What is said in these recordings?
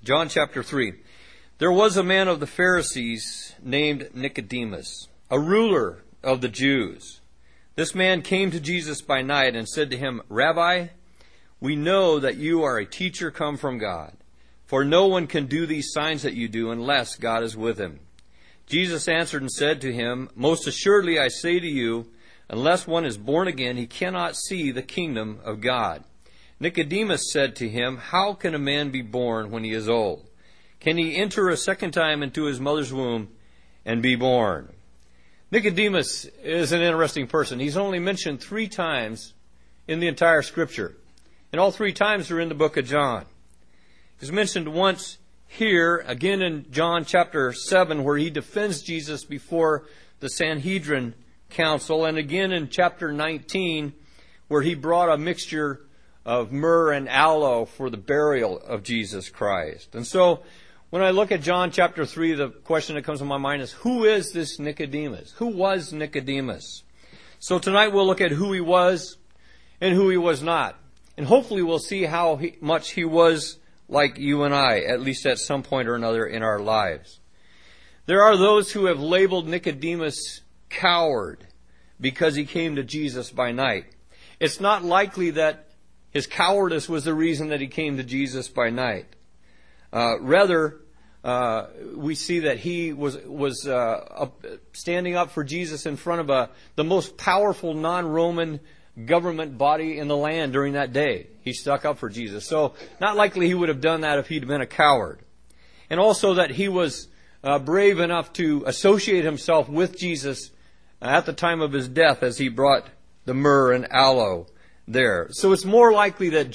John chapter 3. There was a man of the Pharisees named Nicodemus, a ruler of the Jews. This man came to Jesus by night and said to him, Rabbi, we know that you are a teacher come from God, for no one can do these signs that you do unless God is with him. Jesus answered and said to him, Most assuredly I say to you, unless one is born again, he cannot see the kingdom of God. Nicodemus said to him, How can a man be born when he is old? Can he enter a second time into his mother's womb and be born? Nicodemus is an interesting person. He's only mentioned 3 times in the entire Scripture. And all 3 times are in the book of John. He's mentioned once here, again in John chapter 7, where he defends Jesus before the Sanhedrin council, and again in chapter 19, where he brought a mixture of myrrh and aloe for the burial of Jesus Christ. And so, when I look at John chapter 3, the question that comes to my mind is, who is this Nicodemus? Who was Nicodemus? So tonight we'll look at who he was and who he was not. And hopefully we'll see how much he was like you and I, at least at some point or another in our lives. There are those who have labeled Nicodemus coward because he came to Jesus by night. It's not likely that his cowardice was the reason that he came to Jesus by night. Rather, we see that he was standing up for Jesus in front of the most powerful non-Roman government body in the land during that day. He stuck up for Jesus. So, not likely he would have done that if he'd been a coward. And also that he was brave enough to associate himself with Jesus at the time of his death as he brought the myrrh and aloe there. So it's more likely that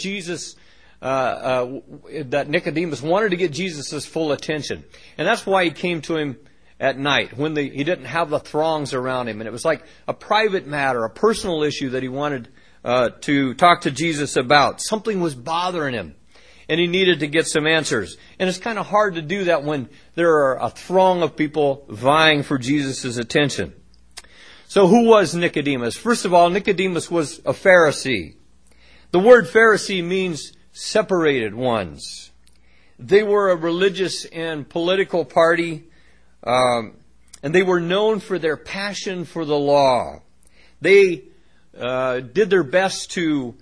that Nicodemus wanted to get Jesus' full attention. And that's why he came to him at night, when he didn't have the throngs around him. And it was like a private matter, a personal issue that he wanted to talk to Jesus about. Something was bothering him, and he needed to get some answers. And it's kind of hard to do that when there are a throng of people vying for Jesus' attention. So who was Nicodemus? First of all, Nicodemus was a Pharisee. The word Pharisee means separated ones. They were a religious and political party, and they were known for their passion for the law. They did their best to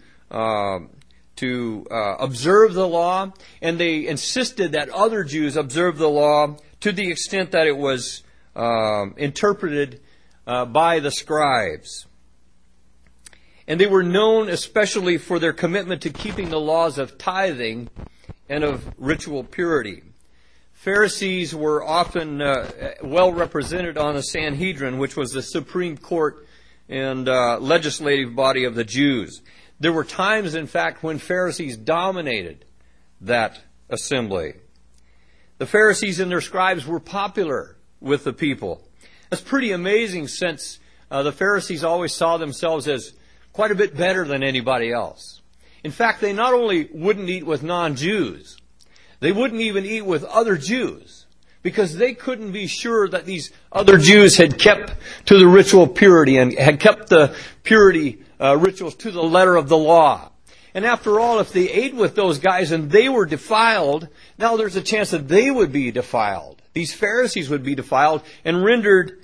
observe the law, and they insisted that other Jews observe the law to the extent that it was interpreted by the scribes. And they were known especially for their commitment to keeping the laws of tithing and of ritual purity. Pharisees were often well represented on the Sanhedrin, which was the supreme court and legislative body of the Jews. There were times, in fact, when Pharisees dominated that assembly. The Pharisees and their scribes were popular with the people. That's pretty amazing, since the Pharisees always saw themselves as quite a bit better than anybody else. In fact, they not only wouldn't eat with non-Jews, they wouldn't even eat with other Jews, because they couldn't be sure that these other Jews had kept to the ritual purity and had kept the purity rituals to the letter of the law. And after all, if they ate with those guys and they were defiled, now there's a chance that they would be defiled. These Pharisees would be defiled and rendered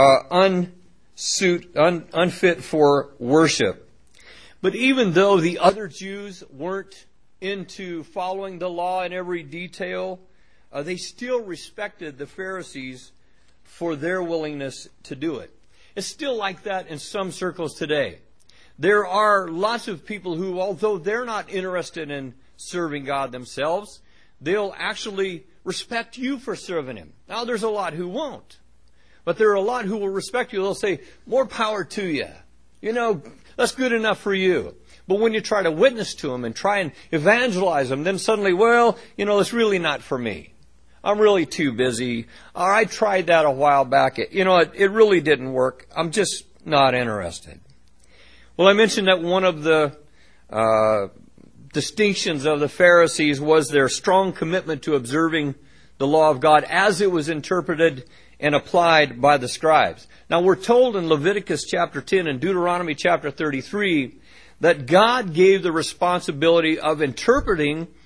unfit for worship. But even though the other Jews weren't into following the law in every detail, they still respected the Pharisees for their willingness to do it. It's still like that in some circles today. There are lots of people who, although they're not interested in serving God themselves, they'll actually respect you for serving Him. Now, there's a lot who won't. But there are a lot who will respect you. They'll say, more power to you. You know, that's good enough for you. But when you try to witness to them and try and evangelize them, then suddenly, well, you know, it's really not for me. I'm really too busy. Or I tried that a while back. It really didn't work. I'm just not interested. Well, I mentioned that one of the distinctions of the Pharisees was their strong commitment to observing the law of God as it was interpreted and applied by the scribes. Now, we're told in Leviticus chapter 10 and Deuteronomy chapter 33 that God gave the responsibility of interpreting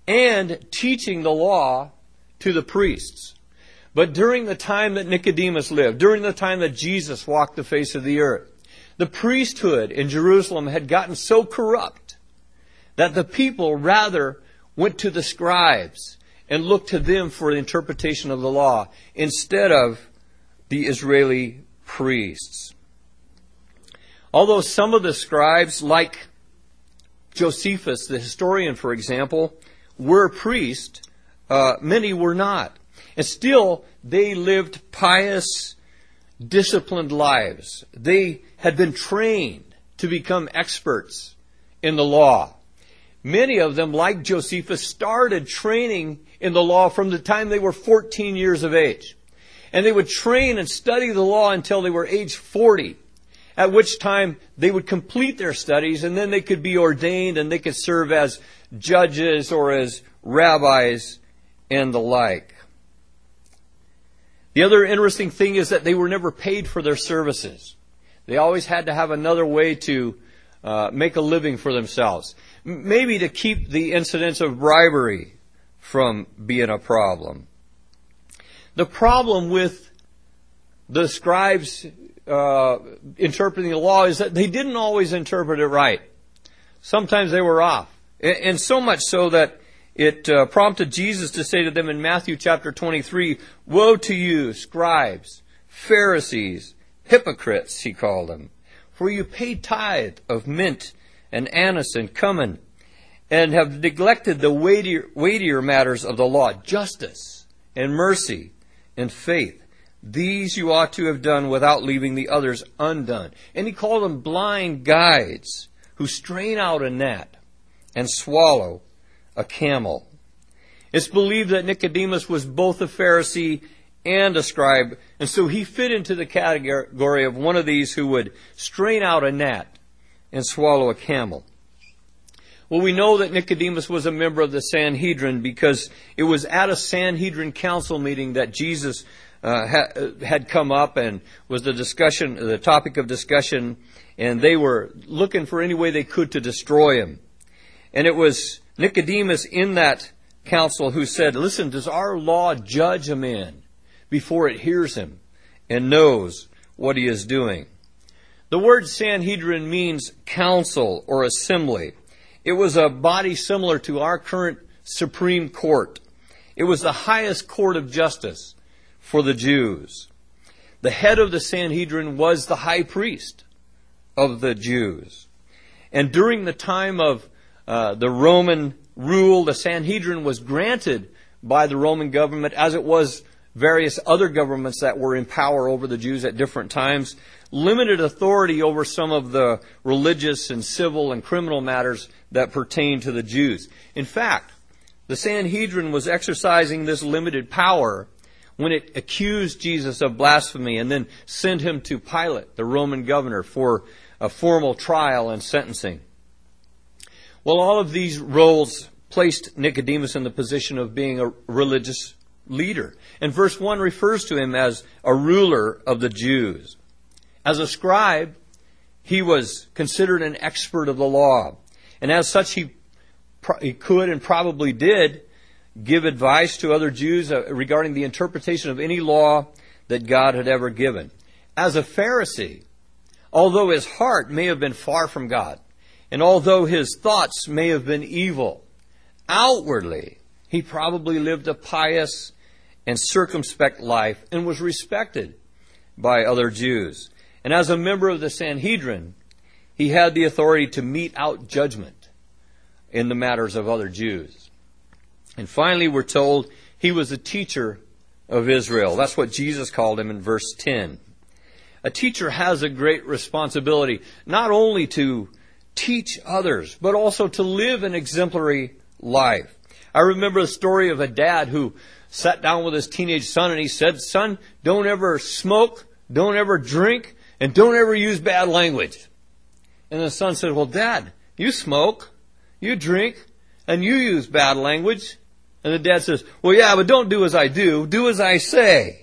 and teaching the law to the priests. But during the time that Nicodemus lived, during the time that Jesus walked the face of the earth, the priesthood in Jerusalem had gotten so corrupt that the people rather went to the scribes and looked to them for the interpretation of the law instead of the Israeli priests. Although some of the scribes, like Josephus, the historian, for example, were priests, many were not. And still, they lived pious, disciplined lives. They had been trained to become experts in the law. Many of them, like Josephus, started training in the law from the time they were 14 years of age. And they would train and study the law until they were age 40, at which time they would complete their studies, and then they could be ordained and they could serve as judges or as rabbis and the like. The other interesting thing is that they were never paid for their services. They always had to have another way to make a living for themselves. Maybe to keep the incidence of bribery from being a problem. The problem with the scribes interpreting the law is that they didn't always interpret it right. Sometimes they were off. And so much so that it prompted Jesus to say to them in Matthew chapter 23, "Woe to you, scribes, Pharisees, hypocrites," he called them, "for you pay tithe of mint and anise and cumin, and have neglected the weightier matters of the law, justice and mercy and faith. These you ought to have done without leaving the others undone." And he called them blind guides who strain out a gnat and swallow a camel. It's believed that Nicodemus was both a Pharisee and a scribe, and so he fit into the category of one of these who would strain out a gnat and swallow a camel. Well, we know that Nicodemus was a member of the Sanhedrin because it was at a Sanhedrin council meeting that Jesus had come up and was the topic of discussion, and they were looking for any way they could to destroy him. And it was Nicodemus in that council who said, "Listen, does our law judge a man before it hears him and knows what he is doing?" The word Sanhedrin means council or assembly. It was a body similar to our current Supreme Court. It was the highest court of justice for the Jews. The head of the Sanhedrin was the high priest of the Jews. And during the time of the Roman rule, the Sanhedrin was granted by the Roman government, as it was various other governments that were in power over the Jews at different times, limited authority over some of the religious and civil and criminal matters that pertain to the Jews. In fact, the Sanhedrin was exercising this limited power when it accused Jesus of blasphemy and then sent him to Pilate, the Roman governor, for a formal trial and sentencing. Well, all of these roles placed Nicodemus in the position of being a religious leader. And verse 1 refers to him as a ruler of the Jews. As a scribe, he was considered an expert of the law. And as such, he could and probably did give advice to other Jews regarding the interpretation of any law that God had ever given. As a Pharisee, although his heart may have been far from God, and although his thoughts may have been evil, outwardly, he probably lived a pious and circumspect life and was respected by other Jews. And as a member of the Sanhedrin, he had the authority to mete out judgment in the matters of other Jews. And finally, we're told he was a teacher of Israel. That's what Jesus called him in verse 10. A teacher has a great responsibility, not only to teach others, but also to live an exemplary life. I remember the story of a dad who sat down with his teenage son and he said, "Son, don't ever smoke, don't ever drink, and don't ever use bad language." And the son said, "Well, Dad, you smoke, you drink, and you use bad language." And the dad says, "Well, yeah, but don't do as I do as I say."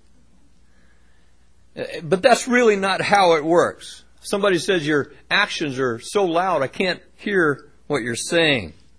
But that's really not how it works. Somebody says your actions are so loud I can't hear what you're saying.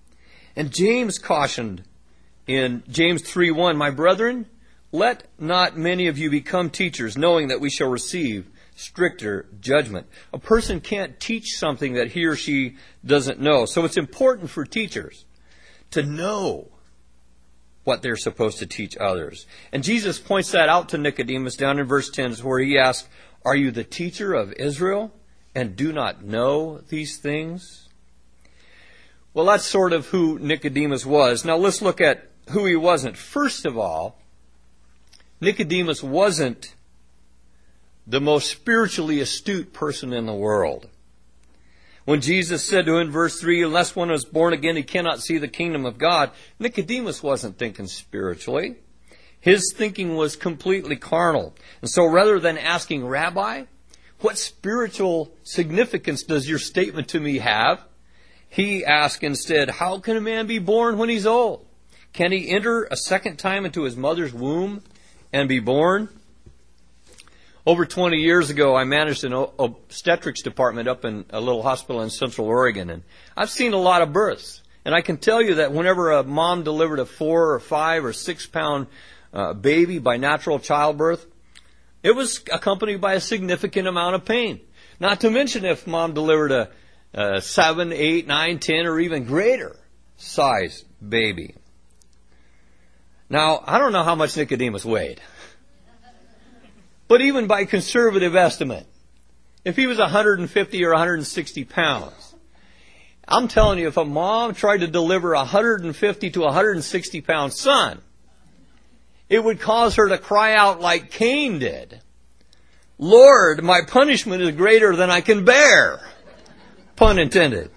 And James cautioned in James 3:1, "My brethren, let not many of you become teachers, knowing that we shall receive stricter judgment." A person can't teach something that he or she doesn't know. So it's important for teachers to know what they're supposed to teach others. And Jesus points that out to Nicodemus down in verse 10, where he asks, "Are you the teacher of Israel and do not know these things?" Well, that's sort of who Nicodemus was. Now let's look at who he wasn't. First of all, Nicodemus wasn't the most spiritually astute person in the world. When Jesus said to him in verse 3, "Unless one is born again, he cannot see the kingdom of God," Nicodemus wasn't thinking spiritually. His thinking was completely carnal. And so rather than asking, "Rabbi, what spiritual significance does your statement to me have?" he asked instead, "How can a man be born when he's old? Can he enter a second time into his mother's womb and be born?" Over 20 years ago, I managed an obstetrics department up in a little hospital in Central Oregon, and I've seen a lot of births. And I can tell you that whenever a mom delivered a 4 or 5 or 6 pound baby by natural childbirth, it was accompanied by a significant amount of pain. Not to mention if mom delivered a 7, 8, 9, 10, or even greater size baby. Now, I don't know how much Nicodemus weighed. But even by conservative estimate, if he was 150 or 160 pounds, I'm telling you, if a mom tried to deliver a 150 to 160 pound son, it would cause her to cry out like Cain did, "Lord, my punishment is greater than I can bear." Pun intended.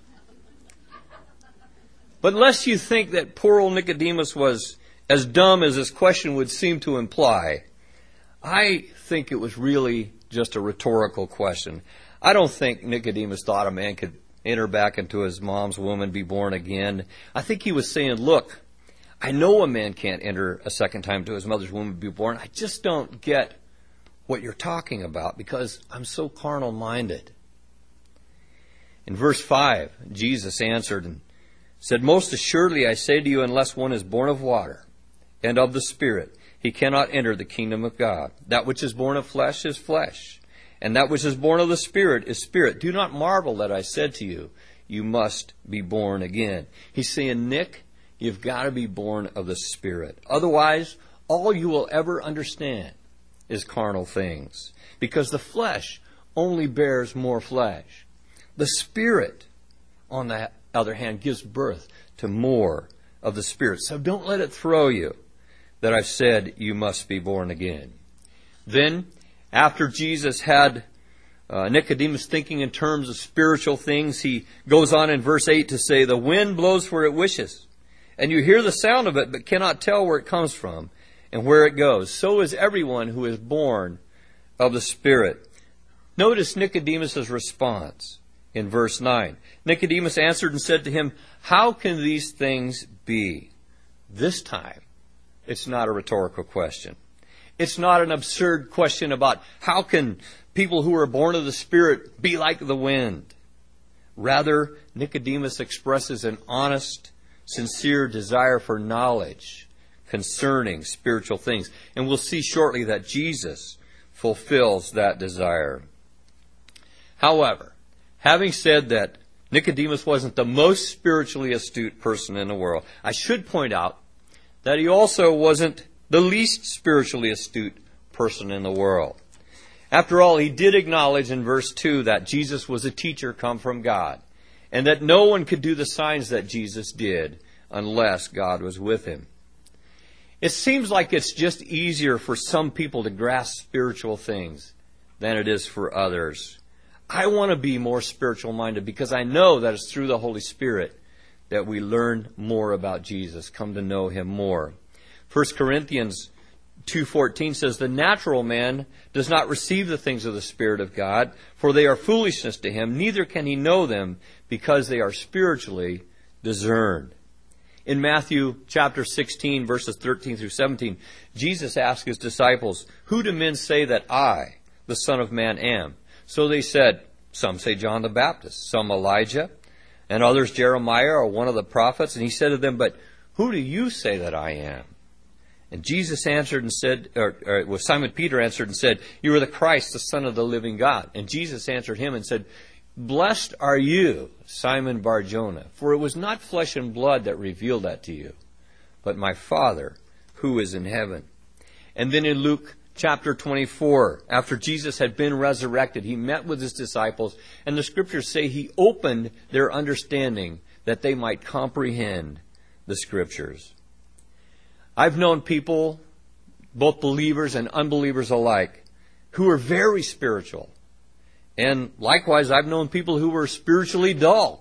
But lest you think that poor old Nicodemus was as dumb as this question would seem to imply, I think it was really just a rhetorical question. I don't think Nicodemus thought a man could enter back into his mom's womb and be born again. I think he was saying, "Look, I know a man can't enter a second time to his mother's womb and be born. I just don't get what you're talking about because I'm so carnal-minded." In verse 5, Jesus answered and said, "Most assuredly I say to you, unless one is born of water and of the Spirit, he cannot enter the kingdom of God. That which is born of flesh is flesh, and that which is born of the Spirit is spirit. Do not marvel that I said to you, you must be born again." He's saying, Nick, you've got to be born of the Spirit. Otherwise, all you will ever understand is carnal things, because the flesh only bears more flesh. The Spirit, on the other hand, gives birth to more of the Spirit. So don't let it throw you that I've said you must be born again. Then, after Jesus had Nicodemus thinking in terms of spiritual things, he goes on in verse 8 to say, "The wind blows where it wishes, and you hear the sound of it, but cannot tell where it comes from and where it goes. So is everyone who is born of the Spirit." Notice Nicodemus' response in verse 9. Nicodemus answered and said to him, "How can these things be?" This time, it's not a rhetorical question. It's not an absurd question about how can people who are born of the Spirit be like the wind. Rather, Nicodemus expresses an honest, sincere desire for knowledge concerning spiritual things. And we'll see shortly that Jesus fulfills that desire. However, having said that Nicodemus wasn't the most spiritually astute person in the world, I should point out that he also wasn't the least spiritually astute person in the world. After all, he did acknowledge in verse 2 that Jesus was a teacher come from God, and that no one could do the signs that Jesus did unless God was with him. It seems like it's just easier for some people to grasp spiritual things than it is for others. I want to be more spiritual minded because I know that it's through the Holy Spirit that we learn more about Jesus, come to know him more. 1 Corinthians 2:14 says, "The natural man does not receive the things of the Spirit of God, for they are foolishness to him, neither can he know them because they are spiritually discerned." In Matthew chapter 16, verses 13 through 17, Jesus asked his disciples, "Who do men say that I, the Son of Man, am?" So they said, "Some say John the Baptist, some Elijah, and others Jeremiah or one of the prophets. And he said to them, but who do you say that I am? And Jesus answered and said, Simon Peter answered and said, you are the Christ, the Son of the living God. And Jesus answered him and said, blessed are you, Simon Bar-Jonah, for it was not flesh and blood that revealed that to you, but my Father who is in heaven. And then in Luke chapter 24, after Jesus had been resurrected, he met with his disciples, and the scriptures say he opened their understanding that they might comprehend the scriptures. I've known people, both believers and unbelievers alike, who are very spiritual. And likewise, I've known people who were spiritually dull.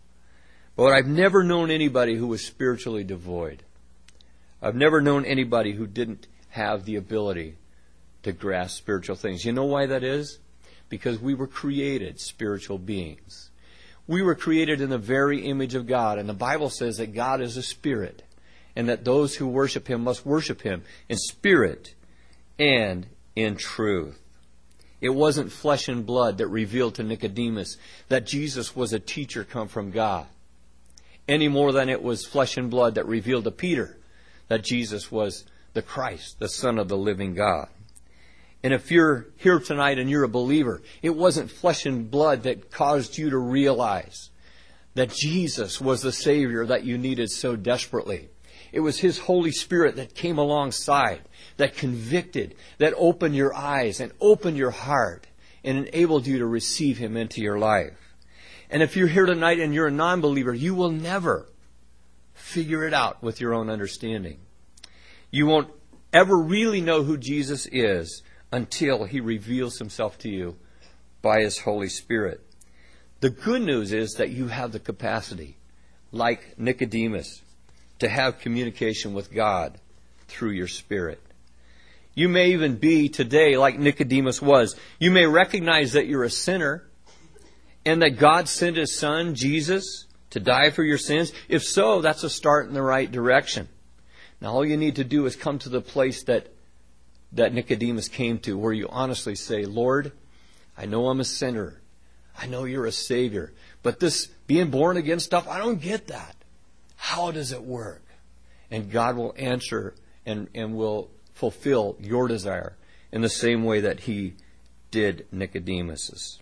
But I've never known anybody who was spiritually devoid. I've never known anybody who didn't have the ability to grasp spiritual things. You know why that is? Because we were created spiritual beings. We were created in the very image of God. And the Bible says that God is a spirit, and that those who worship Him must worship Him in spirit and in truth. It wasn't flesh and blood that revealed to Nicodemus that Jesus was a teacher come from God, any more than it was flesh and blood that revealed to Peter that Jesus was the Christ, the Son of the living God. And if you're here tonight and you're a believer, it wasn't flesh and blood that caused you to realize that Jesus was the Savior that you needed so desperately. It was His Holy Spirit that came alongside, that convicted, that opened your eyes and opened your heart and enabled you to receive Him into your life. And if you're here tonight and you're a non-believer, you will never figure it out with your own understanding. You won't ever really know who Jesus is until He reveals Himself to you by His Holy Spirit. The good news is that you have the capacity, like Nicodemus, to have communication with God through your spirit. You may even be today like Nicodemus was. You may recognize that you're a sinner and that God sent His Son, Jesus, to die for your sins. If so, that's a start in the right direction. Now all you need to do is come to the place that Nicodemus came to, where you honestly say, Lord, I know I'm a sinner. I know you're a Savior. But this being born again stuff, I don't get that. How does it work? And God will answer and will fulfill your desire in the same way that He did Nicodemus's.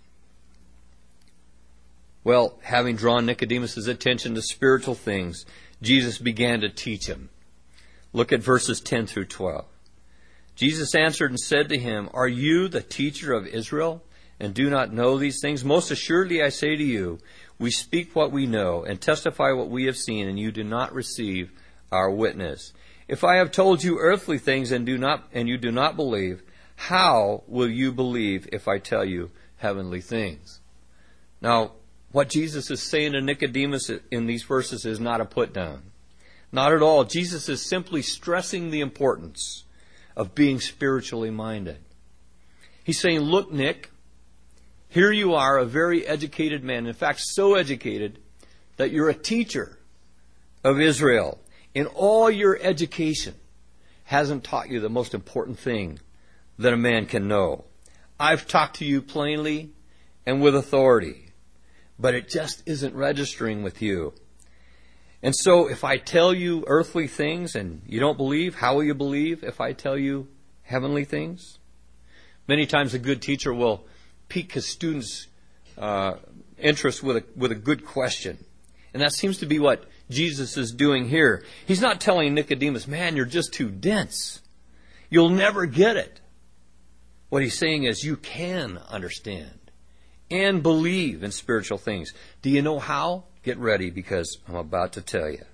Well, having drawn Nicodemus's attention to spiritual things, Jesus began to teach him. Look at verses 10 through 12. Jesus answered and said to him, are you the teacher of Israel, and do not know these things? Most assuredly I say to you, we speak what we know and testify what we have seen, and you do not receive our witness. If I have told you earthly things and you do not believe, how will you believe if I tell you heavenly things? Now, what Jesus is saying to Nicodemus in these verses is not a put down. Not at all. Jesus is simply stressing the importance of being spiritually minded. He's saying, look, Nick, here you are, a very educated man. In fact, so educated that you're a teacher of Israel. And all your education hasn't taught you the most important thing that a man can know. I've talked to you plainly and with authority, but it just isn't registering with you. And so if I tell you earthly things and you don't believe, how will you believe if I tell you heavenly things? Many times a good teacher will pique his students' interest with a good question. And that seems to be what Jesus is doing here. He's not telling Nicodemus, man, you're just too dense. You'll never get it. What he's saying is you can understand and believe in spiritual things. Do you know how? Get ready, because I'm about to tell you.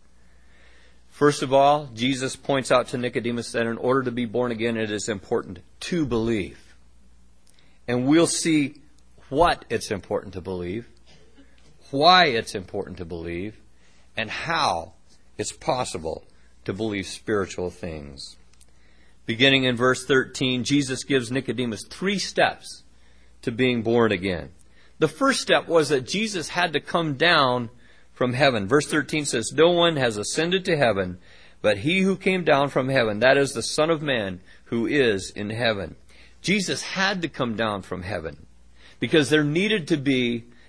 First of all, Jesus points out to Nicodemus that in order to be born again, it is important to believe. And we'll see what it's important to believe, why it's important to believe, and how it's possible to believe spiritual things. Beginning in verse 13, Jesus gives Nicodemus 3 steps to being born again. The first step was that Jesus had to come down from heaven. Verse 13 says, no one has ascended to heaven, but He who came down from heaven, that is the Son of Man who is in heaven. Jesus had to come down from heaven because there needed to be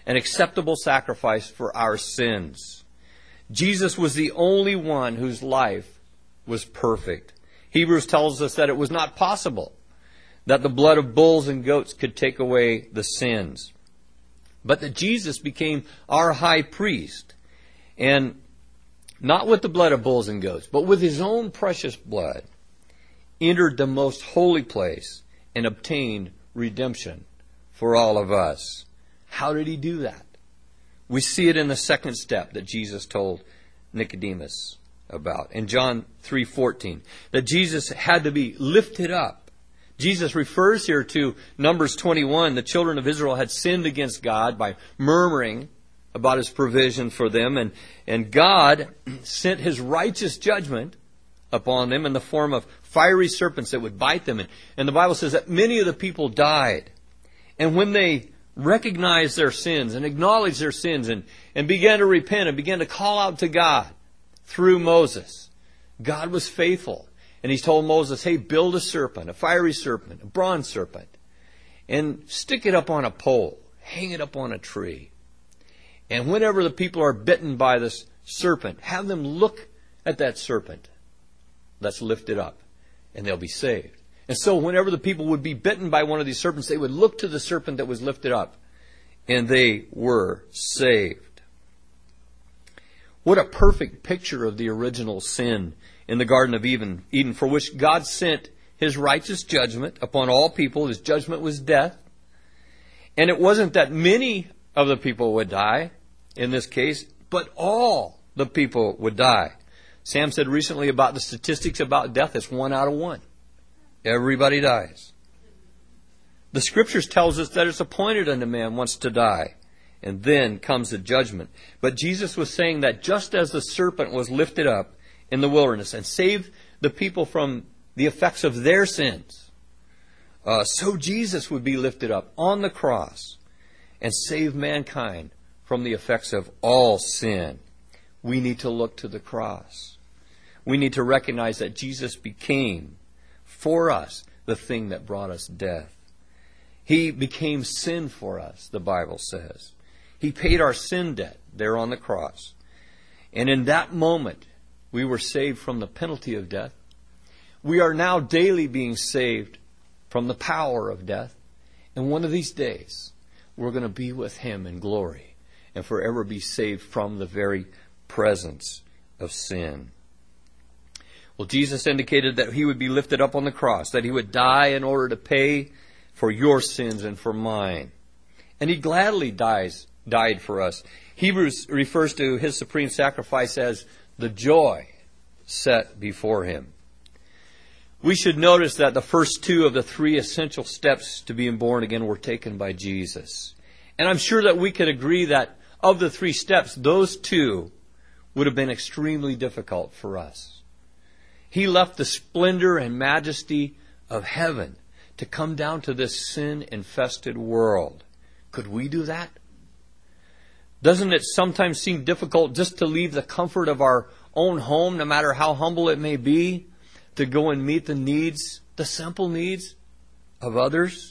an acceptable sacrifice for our sins. Jesus was the only one whose life was perfect. Hebrews tells us that it was not possible that the blood of bulls and goats could take away the sins, but that Jesus became our high priest, and not with the blood of bulls and goats, but with his own precious blood, entered the most holy place and obtained redemption for all of us. How did he do that? We see it in the second step that Jesus told Nicodemus about in John 3:14, that Jesus had to be lifted up. Jesus refers here to Numbers 21. The children of Israel had sinned against God by murmuring about his provision for them, and God sent his righteous judgment upon them in the form of fiery serpents that would bite them. And the Bible says that many of the people died. And when they recognized their sins and acknowledged their sins and began to repent and began to call out to God through Moses, God was faithful. And he told Moses, hey, build a serpent, a fiery serpent, a bronze serpent, and stick it up on a pole, hang it up on a tree. And whenever the people are bitten by this serpent, have them look at that serpent that's lifted up, and they'll be saved. And so whenever the people would be bitten by one of these serpents, they would look to the serpent that was lifted up, and they were saved. What a perfect picture of the original sin in the Garden of Eden, for which God sent his righteous judgment upon all people. His judgment was death. And it wasn't that many of the people would die in this case, but all the people would die. Sam said recently about the statistics about death, it's 1 out of 1. Everybody dies. The Scriptures tells us that it's appointed unto man once to die, and then comes the judgment. But Jesus was saying that just as the serpent was lifted up in the wilderness and saved the people from the effects of their sins, so Jesus would be lifted up on the cross and save mankind from the effects of all sin. We need to look to the cross. We need to recognize that Jesus became for us the thing that brought us death. He became sin for us, the Bible says. He paid our sin debt there on the cross. And in that moment, we were saved from the penalty of death. We are now daily being saved from the power of death. And one of these days, we're going to be with him in glory and forever be saved from the very presence of sin. Well, Jesus indicated that he would be lifted up on the cross, that he would die in order to pay for your sins and for mine. And he gladly died for us. Hebrews refers to his supreme sacrifice as the joy set before him. We should notice that the first two of the three essential steps to being born again were taken by Jesus. And I'm sure that we could agree that of the three steps, those two would have been extremely difficult for us. He left the splendor and majesty of heaven to come down to this sin-infested world. Could we do that? Doesn't it sometimes seem difficult just to leave the comfort of our own home, no matter how humble it may be, to go and meet the needs, the simple needs of others?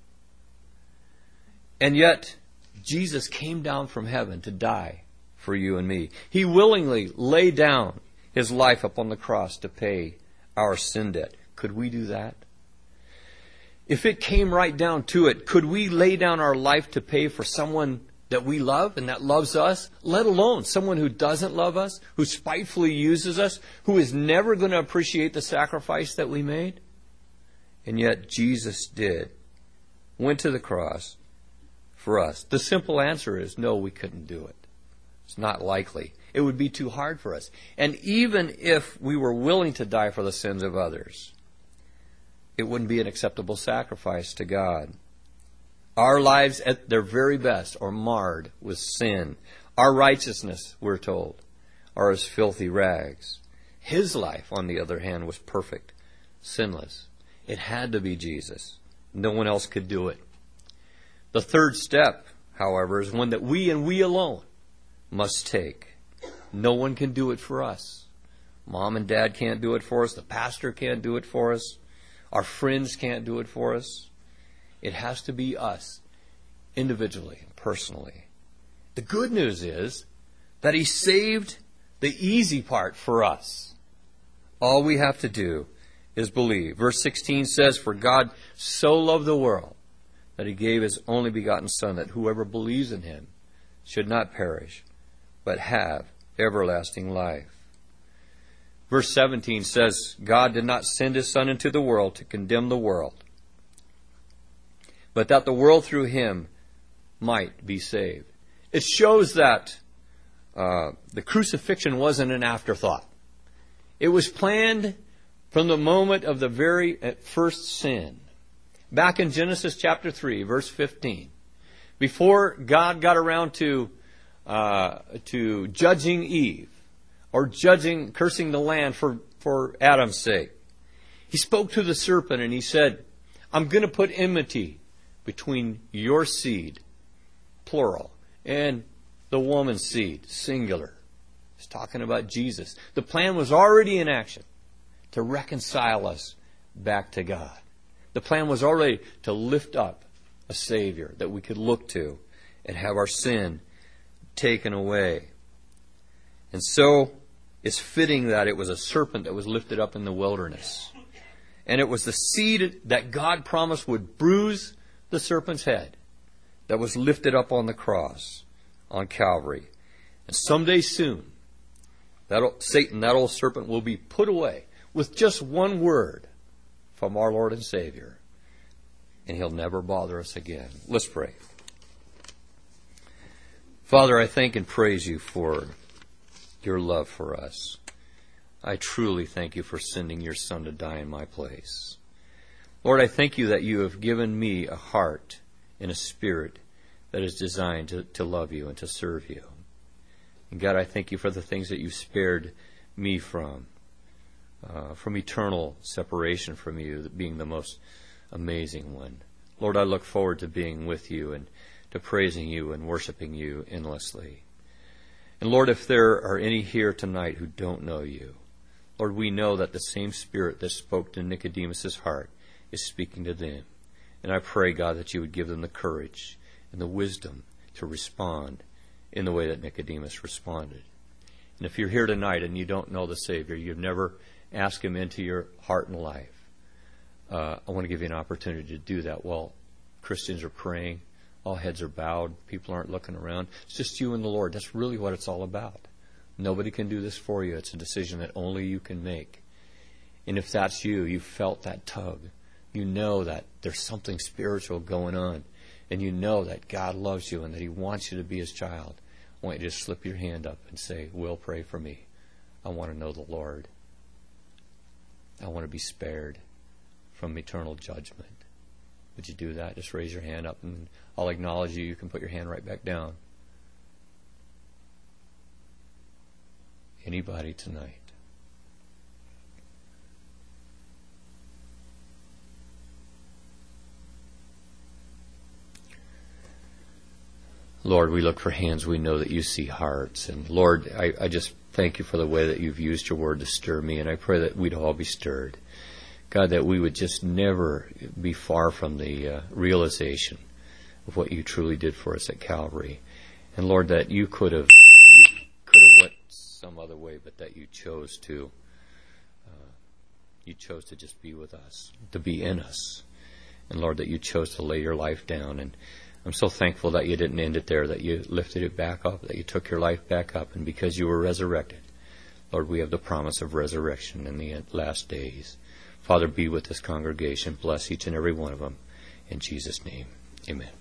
And yet, Jesus came down from heaven to die for you and me. He willingly laid down his life upon the cross to pay our sin debt. Could we do that? If it came right down to it, could we lay down our life to pay for someone that we love and that loves us, let alone someone who doesn't love us, who spitefully uses us, who is never going to appreciate the sacrifice that we made? And yet Jesus did, went to the cross for us. The simple answer is no, we couldn't do it. It's not likely. It would be too hard for us. And even if we were willing to die for the sins of others, it wouldn't be an acceptable sacrifice to God. Our lives at their very best are marred with sin. Our righteousness, we're told, are as filthy rags. His life, on the other hand, was perfect, sinless. It had to be Jesus. No one else could do it. The third step, however, is one that we and we alone must take. No one can do it for us. Mom and Dad can't do it for us. The pastor can't do it for us. Our friends can't do it for us. It has to be us, individually, personally. The good news is that He saved the easy part for us. All we have to do is believe. Verse 16 says, "For God so loved the world that He gave His only begotten Son, that whoever believes in Him should not perish, but have everlasting life." Verse 17 says, "God did not send His Son into the world to condemn the world, but that the world through Him might be saved." It shows that the crucifixion wasn't an afterthought. It was planned from the moment of the very first sin. Back in Genesis chapter 3, verse 15. Before God got around to judging Eve, or cursing the land for Adam's sake, He spoke to the serpent and He said, "I'm going to put enmity between your seed," plural, "and the woman's seed," singular. He's talking about Jesus. The plan was already in action to reconcile us back to God. The plan was already to lift up a Savior that we could look to and have our sin taken away. And so it's fitting that it was a serpent that was lifted up in the wilderness. And it was the seed that God promised would bruise the serpent's head that was lifted up on the cross on Calvary. And someday soon, Satan, that old serpent, will be put away with just one word from our Lord and Savior. And He'll never bother us again. Let's pray. Father, I thank and praise You for Your love for us. I truly thank You for sending Your Son to die in my place. Lord, I thank You that You have given me a heart and a spirit that is designed to love You and to serve You. And God, I thank You for the things that You've spared me from eternal separation from You, being the most amazing one. Lord, I look forward to being with You and to praising You and worshiping You endlessly. And Lord, if there are any here tonight who don't know You, Lord, we know that the same Spirit that spoke to Nicodemus' heart is speaking to them. And I pray, God, that You would give them the courage and the wisdom to respond in the way that Nicodemus responded. And if you're here tonight and you don't know the Savior, you've never asked Him into your heart and life, I want to give you an opportunity to do that while Christians are praying. All heads are bowed. People aren't looking around. It's just you and the Lord. That's really what it's all about. Nobody can do this for you. It's a decision that only you can make. And if that's you, you felt that tug. You know that there's something spiritual going on. And you know that God loves you and that He wants you to be His child. I want you to just slip your hand up and say, "Will, pray for me. I want to know the Lord. I want to be spared from eternal judgment." Would you do that? Just raise your hand up and I'll acknowledge you. You can put your hand right back down. Anybody tonight? Lord, we look for hands. We know that You see hearts. And Lord, I just thank You for the way that You've used Your word to stir me. And I pray that we'd all be stirred. God, that we would just never be far from the realization of what You truly did for us at Calvary. And Lord, that You could have went some other way, but that You chose to just be with us, to be in us. And Lord, that You chose to lay Your life down. And I'm so thankful that You didn't end it there, that You lifted it back up, that You took Your life back up. And because You were resurrected, Lord, we have the promise of resurrection in the last days. Father, be with this congregation. Bless each and every one of them. In Jesus' name, amen.